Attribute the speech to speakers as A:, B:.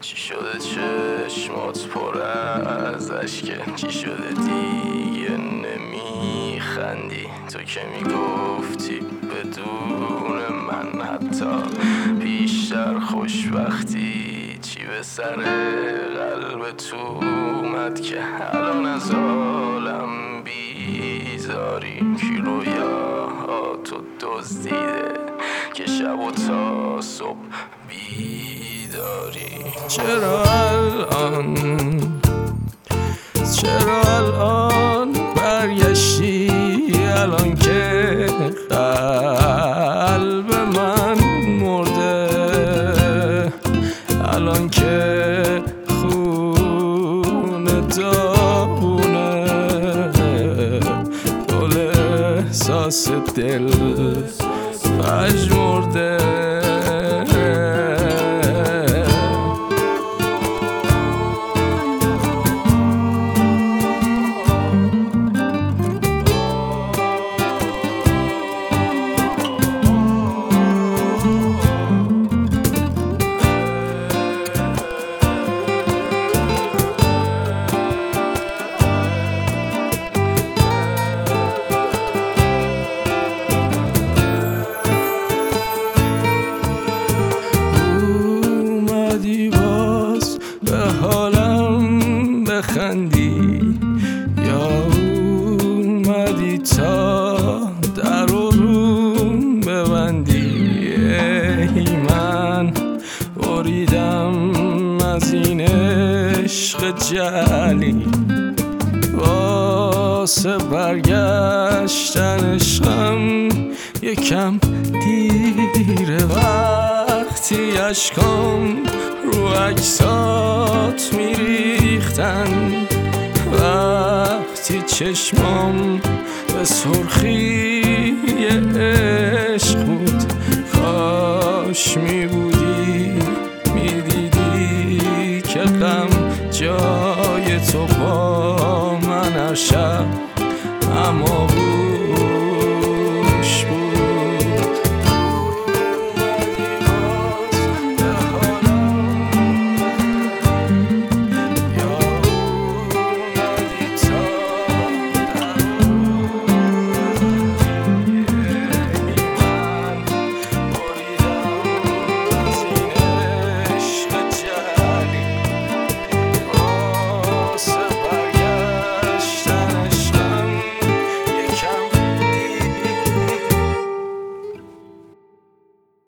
A: چی شده چشمات پر از اشکه؟ چی شده دیگه نمیخندی؟ تو که میگفتی بدون من حتی بیشتر خوشبختی. چی به سر قلب تو اومد که الان از عالم بیزاری؟ کی رویاهاتو دزدیده که شب و تا صبح بیداری؟ چرا الان برگشتی؟ الان که قلب من مرده، الان که خون داغونه، دل احساس دل پژمرده. حالم بخندی یا اومدی تا در روم ببندی؟ ای من بریدم از این عشق جعلی، واسه برگشتن عشقم یکم دیره. وقتی اشکام رو عکسات میریختن، وقتی چشمام به سرخی عشق بود، کاش میبود